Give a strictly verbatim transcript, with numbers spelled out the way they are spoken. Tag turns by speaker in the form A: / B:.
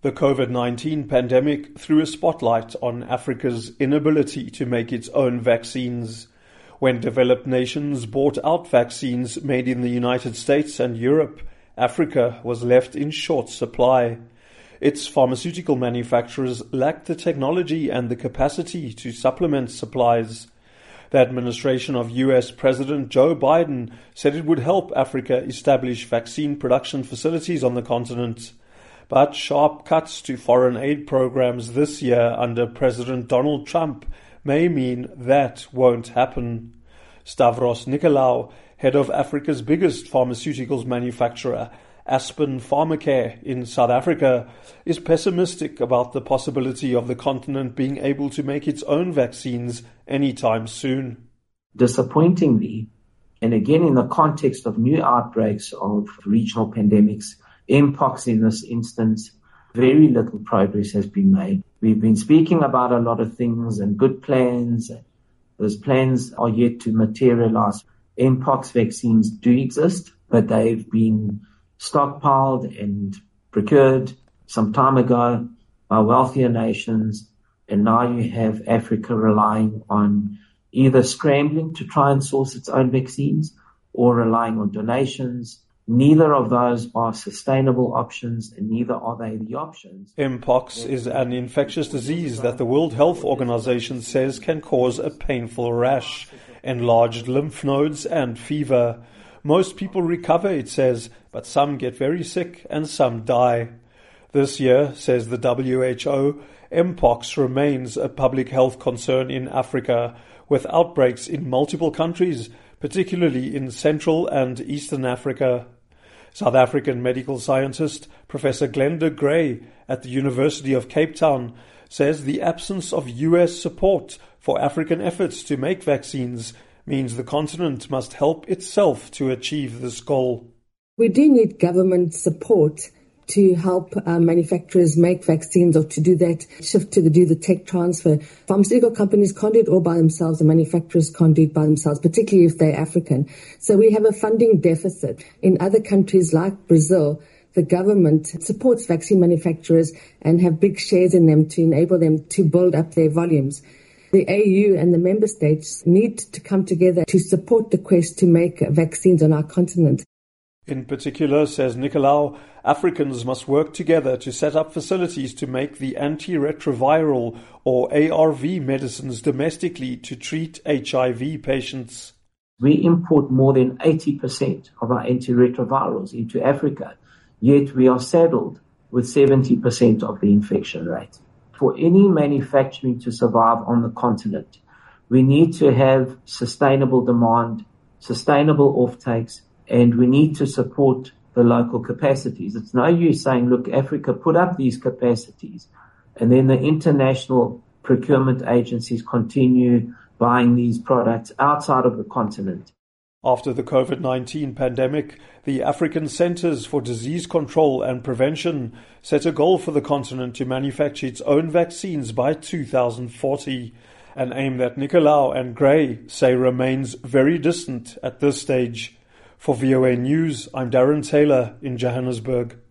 A: The COVID nineteen pandemic threw a spotlight on Africa's inability to make its own vaccines. When developed nations bought out vaccines made in the United States and Europe, Africa was left in short supply. Its pharmaceutical manufacturers lacked the technology and the capacity to supplement supplies. The administration of U S President Joe Biden said it would help Africa establish vaccine production facilities on the continent. But sharp cuts to foreign aid programs this year under President Donald Trump may mean that won't happen. Stavros Nicolaou, head of Africa's biggest pharmaceuticals manufacturer, Aspen Pharmacare in South Africa, is pessimistic about the possibility of the continent being able to make its own vaccines anytime soon.
B: Disappointingly, and again in the context of new outbreaks of regional pandemics, Mpox in this instance, very little progress has been made. We've been speaking about a lot of things and good plans. Those plans are yet to materialize. Mpox vaccines do exist, but they've been stockpiled and procured some time ago by wealthier nations. And now you have Africa relying on either scrambling to try and source its own vaccines or relying on donations. Neither of those are sustainable options, and neither are they the options.
A: Mpox is an infectious disease that the World Health Organization says can cause a painful rash, enlarged lymph nodes, and fever. Most people recover, it says, but some get very sick and some die. This year, says the W H O, Mpox remains a public health concern in Africa, with outbreaks in multiple countries, particularly in Central and Eastern Africa. South African medical scientist Professor Glenda Gray at the University of Cape Town says the absence of U S support for African efforts to make vaccines means the continent must help itself to achieve this goal.
C: We do need government support to help uh, manufacturers make vaccines, or to do that shift to the, do the tech transfer. Pharmaceutical companies can't do it all by themselves, and manufacturers can't do it by themselves, particularly if they're African. So we have a funding deficit. In other countries like Brazil, the government supports vaccine manufacturers and have big shares in them to enable them to build up their volumes. The A U and the member states need to come together to support the quest to make vaccines on our continent.
A: In particular, says Nicolaou, Africans must work together to set up facilities to make the antiretroviral or A R V medicines domestically to treat H I V patients.
B: We import more than eighty percent of our antiretrovirals into Africa, yet we are saddled with seventy percent of the infection rate. For any manufacturing to survive on the continent, we need to have sustainable demand, sustainable offtakes, and we need to support the local capacities. It's no use saying, look, Africa, put up these capacities, and then the international procurement agencies continue buying these products outside of the continent.
A: After the COVID nineteen pandemic, the African Centers for Disease Control and Prevention set a goal for the continent to manufacture its own vaccines by two thousand forty, an aim that Nicolaou and Gray say remains very distant at this stage. For V O A News, I'm Darren Taylor in Johannesburg.